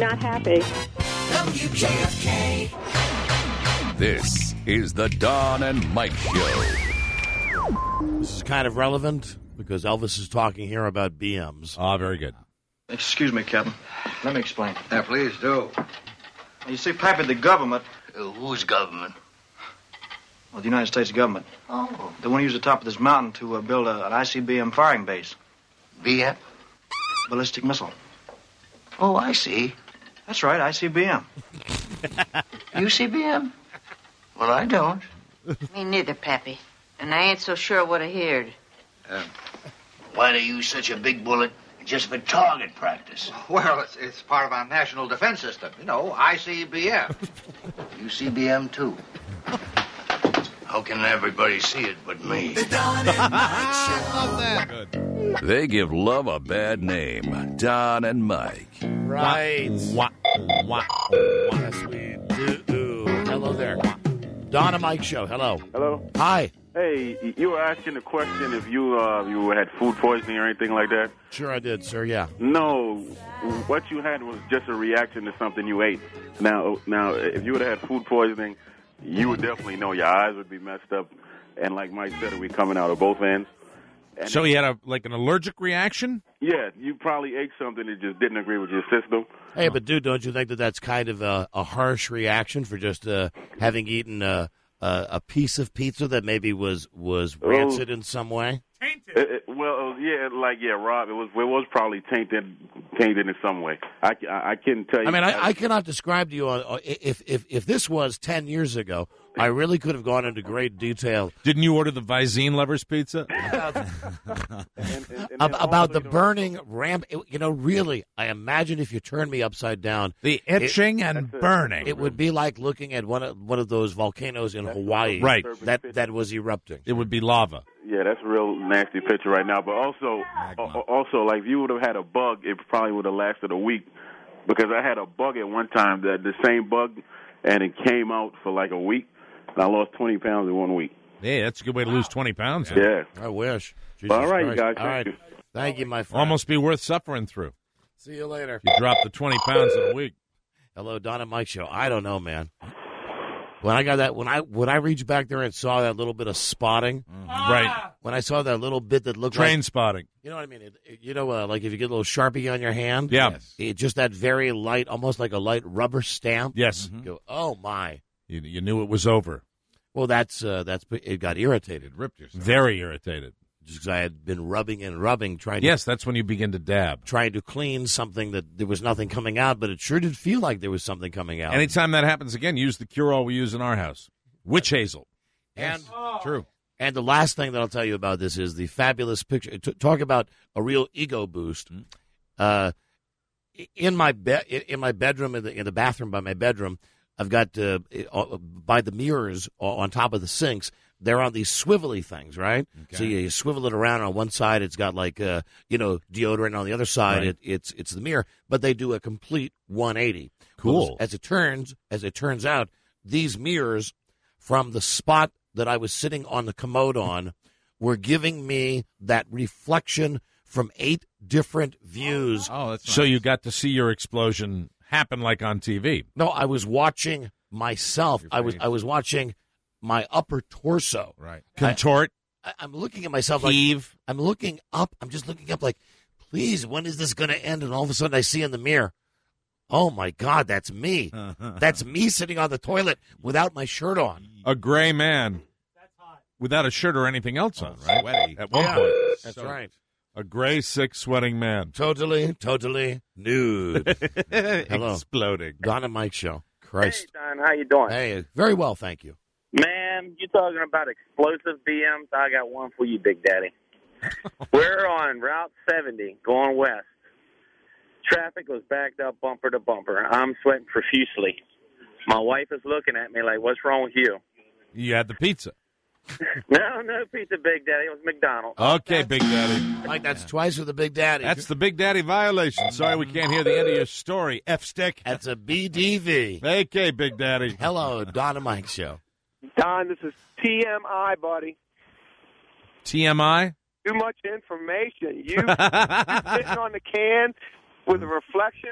not happy. WKFK. This is the Don and Mike Show. This is kind of relevant because Elvis is talking here about BMs. Ah, very good. Excuse me, Captain. Let me explain. Yeah, please do. You see, Pappy, the government... Whose government? Well, the United States government. Oh. They want to use the top of this mountain to build an ICBM firing base. BM? Ballistic missile. Oh, I see. That's right, ICBM. You see BM? Well, I don't. Me neither, Pappy. And I ain't so sure what I heard. Why do you use such a big bullet just for target practice? Well, it's part of our national defense system. You know, ICBM. You see BM, too? How can everybody see it but me? The Don and Mike Show. Good. They give love a bad name. Don and Mike. Right. Yes, we do. Hello there. Don and Mike Show. Hello. Hello. Hi. Hey, you were asking a question if you had food poisoning or anything like that? Sure I did, sir, yeah. No, what you had was just a reaction to something you ate. Now, if you would have had food poisoning, you would definitely know your eyes would be messed up, and like Mike said, it would be coming out of both ends. And So he had an allergic reaction? yeah, you probably ate something that just didn't agree with your system. Hey, but dude, don't you think that that's kind of a harsh reaction for just having eaten a piece of pizza that maybe was rancid in some way? Rob, it was probably tainted in some way. I couldn't tell you. I mean, I cannot describe to you if this was 10 years ago. I really could have gone into great detail. Didn't you order the Visine Lovers Pizza? About the burning ramp. Really, I imagine if you turned me upside down, The itching and burning. it would be like looking at one of those volcanoes in Hawaii, Right. That was erupting. It would be lava. Yeah, that's a real nasty picture right now. But also, like if you would have had a bug, it probably would have lasted a week. Because I had a bug at one time, the same bug, and it came out for like a week. And I lost 20 pounds in 1 week. Hey, that's a good way to lose 20 pounds. Yeah. I wish. All right, Christ. guys. All right. Thank you. Thank you, my friend. Almost be worth suffering through. See you later. You dropped the 20 pounds in a week. Hello, Don and Mike Show. I don't know, man. When I got that, when I reached back there and saw that little bit of spotting, Right. when I saw that little bit that looked Train like, spotting. you know what I mean? Like if you get a little Sharpie on your hand, Yeah. just that very light, almost like a light rubber stamp. Yes. You go, oh my. You knew it was over. Well, it got irritated, ripped yourself. Very irritated. Just because I had been rubbing and rubbing, Yes, that's when you begin to dab. trying to clean something that there was nothing coming out, but it sure did feel like there was something coming out. Anytime that happens again, use the cure-all we use in our house. Witch hazel. And True. And the last thing that I'll tell you about this is the fabulous picture. Talk about a real ego boost. In my bedroom, in the bathroom by my bedroom, I've got by the mirrors on top of the sinks. They're on these swivelly things, right? Okay. So you swivel it around. On one side, it's got like deodorant. On the other side, right. it's the mirror. But they do a complete 180. Cool. Well, as it turns out, these mirrors from the spot that I was sitting on the commode on were giving me that reflection from 8 different views. Oh, that's nice. So you got to see your explosion happen like on TV. No, I was watching myself. I was watching my upper torso. Right. Contort. I'm looking at myself Heave. I'm looking up. I'm just looking up like, please, when is this going to end? And all of a sudden I see in the mirror, oh, my God, that's me. That's me sitting on the toilet without my shirt on. A gray man. That's hot. Without a shirt or anything else on, right? Sweaty. At one point. That's right. A gray, sick, sweating man. Totally nude. Hello. Exploding. Don and Mike Show. Christ. Hey, Don, how you doing? Hey, very well, thank you. Man, you talking about explosive BMs? I got one for you, Big Daddy. We're on Route 70 going west. Traffic was backed up bumper to bumper. I'm sweating profusely. My wife is looking at me like, what's wrong with you? You had the pizza. No pizza, Big Daddy. It was McDonald's. Okay, Big Daddy. Mike, that's twice with the Big Daddy. That's the Big Daddy violation. Sorry we can't hear the end of your story, F-stick. That's a BDV. Okay, Big Daddy. Hello, Don and Mike Show. Don, this is TMI, buddy. TMI? Too much information. You sitting on the can with a reflection.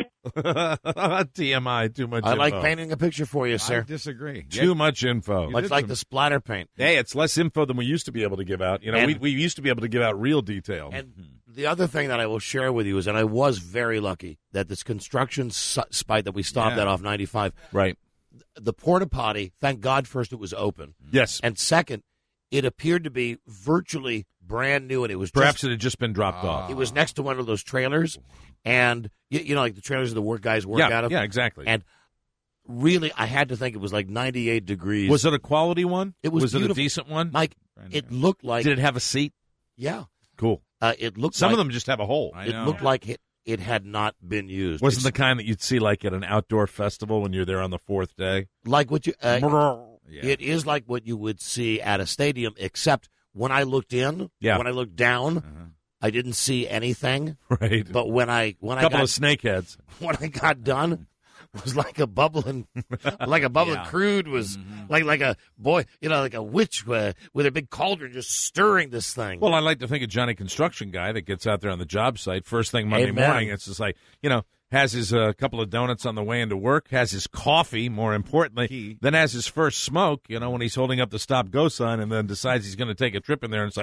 TMI, too much I info. like painting a picture for you, I sir. disagree. Too much info. Much like the splatter paint. Hey, it's less info than we used to be able to give out. You know, And- we used to be able to give out real detail. And the other thing that I will share with you is, and I was very lucky that this construction spite that we stopped Yeah. at off 95, Right. the porta potty, thank God, first it was open. Yes. And second, it appeared to be virtually brand new, and it was Perhaps just, it had just been dropped off. it was next to one of those trailers, and you know, like the trailers the work guys work out of. Yeah, exactly. And really, I had to think it was like 98 degrees. Was it a quality one? It was it a beautiful. decent one? Mike? It looked like Did it have a seat? yeah. Cool. It looked Some like, of them just have a hole. I It know. looked like it had not been used. Wasn't the It's kind that you'd see like at an outdoor festival when you're there on the fourth day? like what you. Yeah. It is like what you would see at a stadium, except when I looked in, Yeah. when I looked down, I didn't see anything. Right. But when I a couple got of snakeheads. when I got done, it was like a bubbling, crude was like a boy, like a witch with a big cauldron just stirring this thing. Well, I like to think of Johnny Construction Guy that gets out there on the job site first thing Monday Amen. morning. It's just like, has his couple of donuts on the way into work, has his coffee, more importantly, then has his first smoke, when he's holding up the stop-go sign and then decides he's going to take a trip in there and say,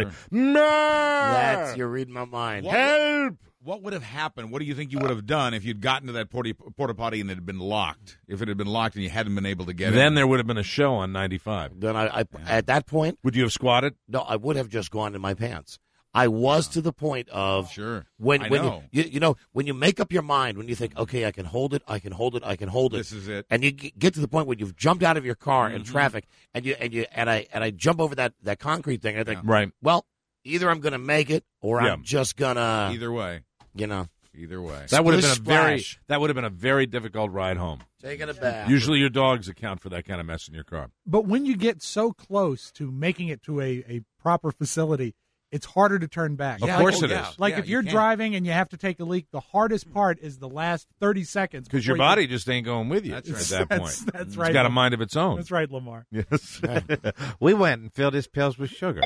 no! You're reading my mind. Help! What would have happened? What do you think you would have done if you'd gotten to that porta potty and it had been locked? If it had been locked and you hadn't been able to get Then in? there would have been a show on 95. Then I at that point, Would you have squatted? no, I would have just gone in my pants. I was to the point of Sure. when I when know. you when you make up your mind, when you think, okay, I can hold it, I can hold it, I can hold it. This is it. And you get to the point where you've jumped out of your car in traffic, and I jump over that concrete thing. I think, Right. well, either I'm going to make it, or Yeah. I'm just gonna, Either way. Either way. That would have been Splish a very difficult ride home. taking it back. Usually your dogs account for that kind of mess in your car. But when you get so close to making it to a proper facility, it's harder to turn back. Of course it is. Like Yeah, if you you're can't. driving and you have to take a leak, the hardest part is the last 30 seconds. Because your before you- body just ain't going with you That's at right. that point. That's It's right. got a mind of its own. That's right, Lamar. Yes. We went and filled his pills with sugar.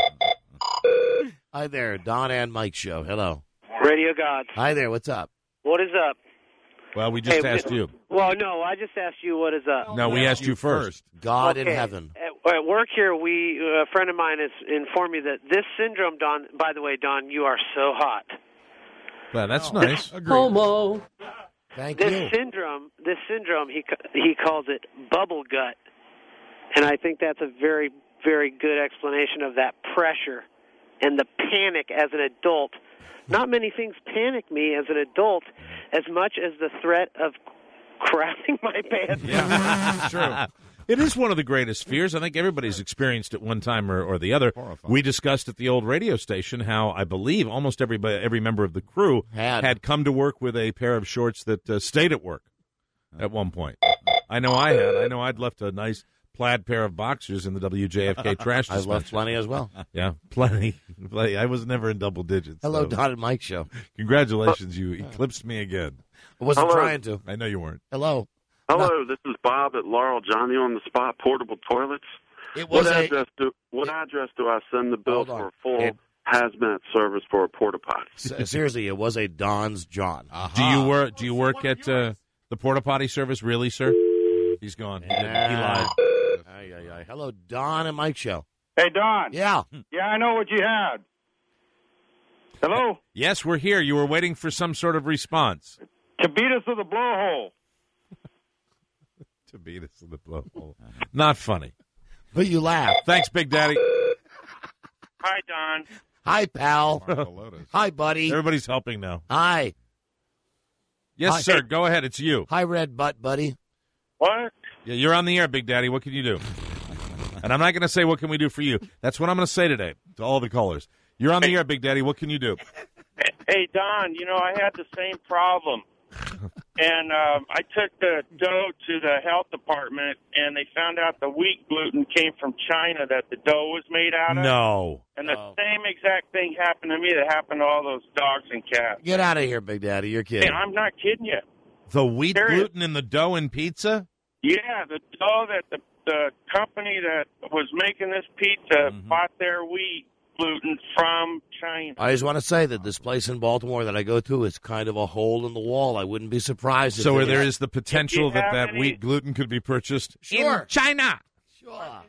Hi there, Don and Mike show. Hello. Radio Gods. Hi there. What's up? What is up? Well, we just Hey, asked you. Well, no, I just asked you what is up. No, we asked you first. God in Okay. heaven. At work here, a friend of mine has informed me that this syndrome, Don, by the way, Don, you are so hot. Well, that's nice. Homo. Thank This you. syndrome, he calls it bubble gut. And I think that's a very, very good explanation of that pressure and the panic as an adult. Not many things panic me as an adult as much as the threat of crapping my pants. Yeah, true. It is one of the greatest fears. I think everybody's experienced it one time or the other. Horrifying. We discussed at the old radio station how I believe almost every member of the crew had come to work with a pair of shorts that stayed at work at one point. I know I had. I know I'd left a nice plaid pair of boxers in the WJFK trash I've dispenser. left plenty as well. Yeah, plenty. I was never in double digits. Hello, so Don and Mike show. Congratulations, you eclipsed me again. I wasn't Hello. trying to. I know you weren't. Hello. Hello, this is Bob at Laurel. Johnny on the spot. Portable toilets. It was What a. address do I send the bill Hold on. for a full It- hazmat service for a porta potty? Seriously, it was a Don's John. Do you work at the porta potty service? Really, sir? He's gone. He lied. Ay, ay, ay. Hello, Don and Mike show. Hey, Don. Yeah. Yeah, I know what you had. Hello? Yes, we're here. You were waiting for some sort of response. To beat us with a blowhole. To beat us in the blowhole. Not funny. But you laugh. Thanks, Big Daddy. Hi, Don. Hi, pal. Hi, buddy. Everybody's helping now. Hi. Yes, Hi. sir. Go ahead. It's you. Hi, red butt, buddy. What? Yeah, you're on the air, Big Daddy. What can you do? And I'm not going to say what can we do for you. That's what I'm going to say today to all the callers. You're on the air, Big Daddy. What can you do? Hey, Don, I had the same problem. And I took the dough to the health department, and they found out the wheat gluten came from China that the dough was made out of. No. And the same exact thing happened to me that happened to all those dogs and cats. Get out of here, Big Daddy. You're kidding. Hey, I'm not kidding you. The wheat Serious. gluten in the dough and pizza? Yeah, the dough that the company that was making this pizza bought their wheat gluten from China. I just want to say that this place in Baltimore that I go to is kind of a hole in the wall. I wouldn't be surprised. If So there is the potential that wheat gluten could be purchased in China. Sure.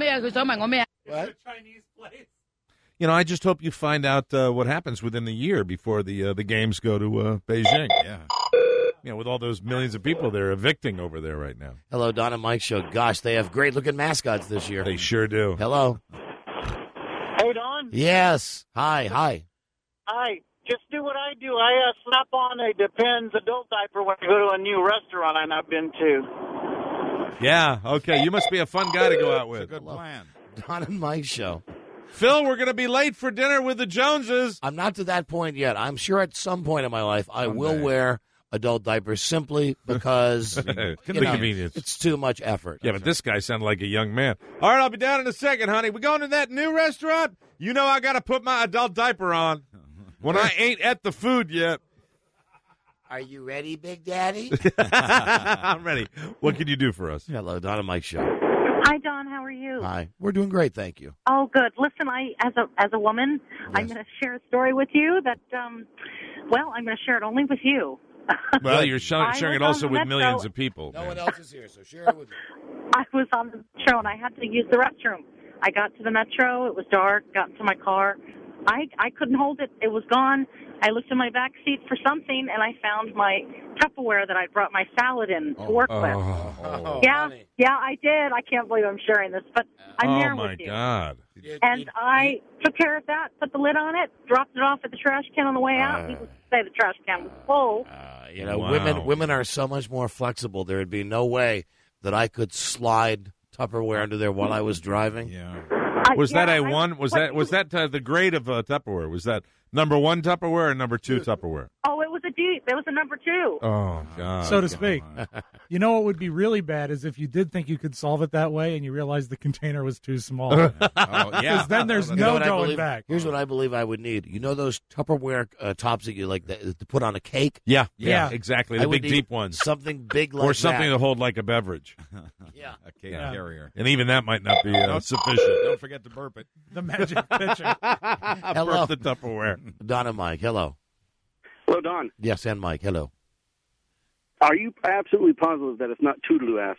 What? Chinese place. You know, I just hope you find out what happens within the year before the games go to Beijing. Yeah. You know, with all those millions of people they're evicting over there right now. Hello, Don and Mike Show. Gosh, they have great-looking mascots this year. They sure do. Hello. Hey, Don. Yes. Hi. Hi. Just do what I do. I slap on a Depends adult diaper when I go to a new restaurant I've been to. Yeah, okay. You must be a fun guy to go out with. Good plan. Don and Mike Show. Phil, we're going to be late for dinner with the Joneses. I'm not to that point yet. I'm sure at some point in my life I will wear adult diapers simply because convenience. It's too much effort. Yeah, but this guy sounded like a young man. All right, I'll be down in a second, honey. We going to that new restaurant? You know I got to put my adult diaper on when I ain't at the food yet. Are you ready, Big Daddy? I'm ready. What can you do for us? Hello, Don and Mike Show. Hi, Don. How are you? Hi. We're doing great, thank you. Oh, good. Listen, as a woman, I'm going to share a story with you that, I'm going to share it only with you. Well, you're sharing it also with millions of people. No one else is here, so share it with me. I was on the metro, and I had to use the restroom. I got to the metro. It was dark. Got into my car. I couldn't hold it. It was gone. I looked in my back seat for something, and I found my Tupperware that I brought my salad in to work with. Honey. Yeah, I did. I can't believe I'm sharing this, but I'm there with you. Oh, my God. And I took care of that, put the lid on it, dropped it off at the trash can on the way out. Needless to say, the trash can was full. Wow. Women are so much more flexible. There would be no way that I could slide Tupperware under there while I was driving. Yeah. Was that a one? Was that the grade of Tupperware? Was that number 1 Tupperware or number 2 Tupperware? Oh, it was a deep. It was a number 2. Oh, God. So to speak. You know what would be really bad is if you did think you could solve it that way and you realized the container was too small. Yeah. Because then there's no going back. Here's what I believe I would need. You know those Tupperware tops that you like to put on a cake? Yeah, exactly. The I would big, need deep ones. Something big like or something that. to hold like a beverage. Yeah. A cake carrier. And even that might not be sufficient. Don't forget to burp it. The magic pitcher. Hello. Burp the Tupperware. Don and Mike, hello. Hello, Don. Yes, and Mike, hello. Are you absolutely positive that it's not Toodaloo ass?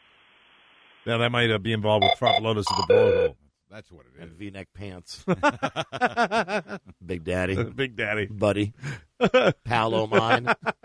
Now, that might be involved with front lotus of the blowhole. That's what it is. And V-neck pants. Big Daddy. Big Daddy. Buddy. Pal o' mine.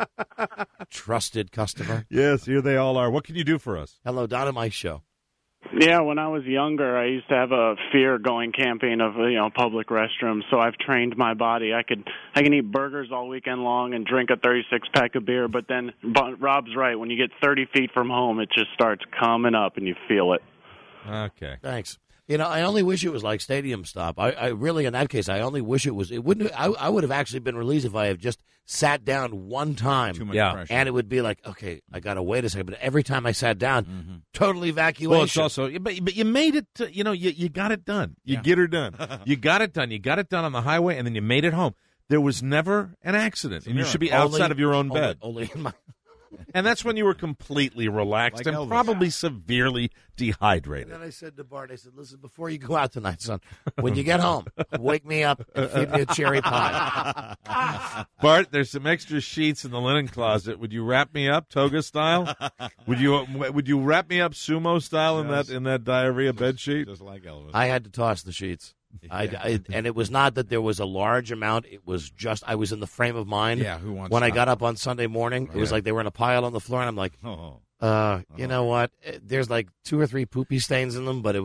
Trusted customer. Yes, here they all are. What can you do for us? Hello, Don and Mike Show. Yeah, when I was younger, I used to have a fear going camping of public restrooms. So I've trained my body. I can eat burgers all weekend long and drink a 36-pack of beer. But then Rob's right. When you get 30 feet from home, it just starts coming up, and you feel it. Okay, thanks. I only wish it was like Stadium Stop. I really, in that case, I only wish it was. It wouldn't. I would have actually been released if I had just sat down one time. Too much pressure. And it would be like, okay, I got to wait a second. But every time I sat down, total evacuation. Well, it's also, but you made it. You got it done. You get her done. You got it done. You got it done on the highway, and then you made it home. There was never an accident, and you should be outside of your own bed. Only in my. And that's when you were completely relaxed Like and Elvis. probably severely dehydrated. And then I said to Bart, I said, listen, before you go out tonight, son, when you get home, wake me up and feed me a cherry pie. Bart, there's some extra sheets in the linen closet. Would you wrap me up toga style? Would you wrap me up sumo style in that diarrhea bed sheet? Just like Elvis. I had to toss the sheets. And it was not that there was a large amount. It was just I was in the frame of mind. Yeah, who wants when I to- got up on Sunday morning, it was like they were in a pile on the floor, and I'm like, you know what? There's like 2 or 3 poopy stains in them, but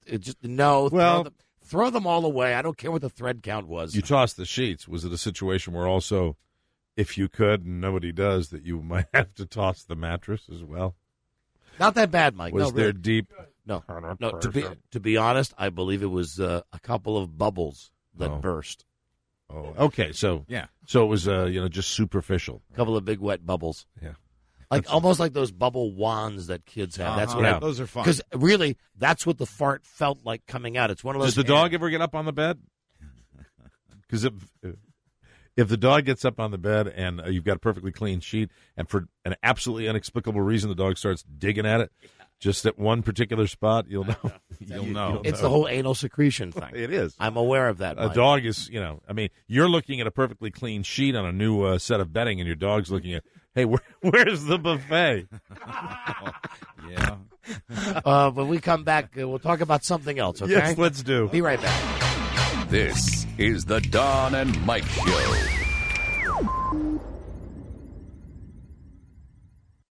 throw them all away. I don't care what the thread count was. You tossed the sheets. Was it a situation where also, if you could, and nobody does, that you might have to toss the mattress as well? Not that bad, Mike. Was no, there really. deep? No. To be honest, I believe it was a couple of bubbles that burst. Oh, okay. So yeah. So it was just superficial. A couple of big wet bubbles. Yeah. Almost like those bubble wands that kids have. That's what those are fun. Because really, that's what the fart felt like coming out. It's one of those. Does the dog ever get up on the bed? Because If the dog gets up on the bed and you've got a perfectly clean sheet, and for an absolutely inexplicable reason the dog starts digging at it, just at one particular spot, you'll know. You'll know. It's the whole anal secretion thing. It is. I'm aware of that. A dog is, you're looking at a perfectly clean sheet on a new set of bedding, and your dog's looking at, hey, where's the buffet? Yeah. When we come back, we'll talk about something else, okay? Yes, let's do. Be right back. This is the Don and Mike Show.